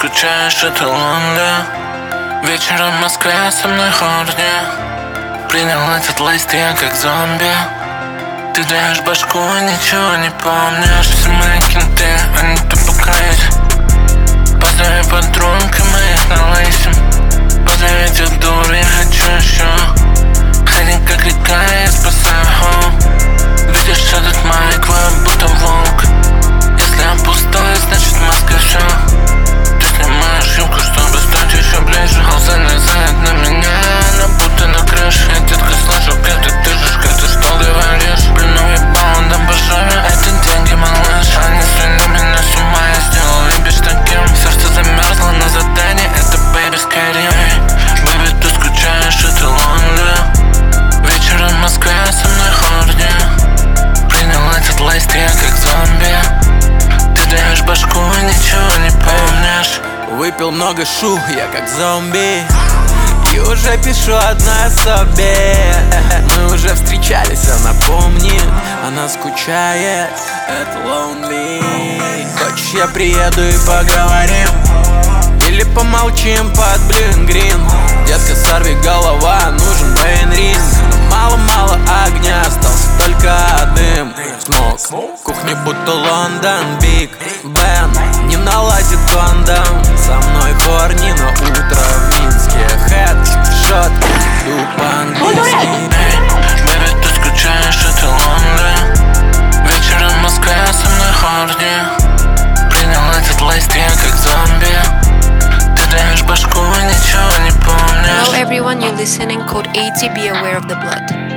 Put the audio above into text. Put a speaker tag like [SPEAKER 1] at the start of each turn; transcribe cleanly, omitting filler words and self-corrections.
[SPEAKER 1] скучаешь, это Лондон. Вечером в Москве со мной хорни. Принял этот лист я как зомби. Ты даешь башку, ничего не помнишь. Все мои кенты, они тупокрыть. Позови подруг, и мы их налысим. Позови этих дур, я хочу еще. Ходи как река, я спасаю хоу. Видишь этот майк, будто волк. Если я пустой, значит маска все. Ты снимаешь юбку, чтобы стать еще ближе. Он залезает на меня, она будто на крыше. Я детка слышу, где ты дышишь, как ты что говоришь. Блин, уебал, он обожаю, это деньги, малыш. Они слили меня с ума, я сделал либиш таким. Сердце замерзло на задании, это бэйби скорее. Бэйби, ты скучаешь, это Лондон. Вечером в Москве со мной хорни. Принял этот лист я как зомби. Ты даешь башку, ничего не помнишь.
[SPEAKER 2] Выпил много шу, я как зомби. И уже пишу одной особе. Мы уже встречались, она помнит. Она скучает, это lonely. Хочешь, я приеду и поговорим? Или помолчим под блин-грин? Детка, сорви голова, нужен бейн-ринг. Мало-мало огня, остался только дым. Смог, кухня будто Лондон, Биг Бен. Не наладит кондом, со мной хорни на утро в Минске. Хэт, шот, иду по-английски.
[SPEAKER 1] Бэйби, ты скучаешь, это Лондон. Вечером в Москве со мной хорни. Принял этот лист я как зомби. Ты даешь башку, ничего не помнишь.
[SPEAKER 3] Hello everyone, you're listening Code A to be aware of the blood.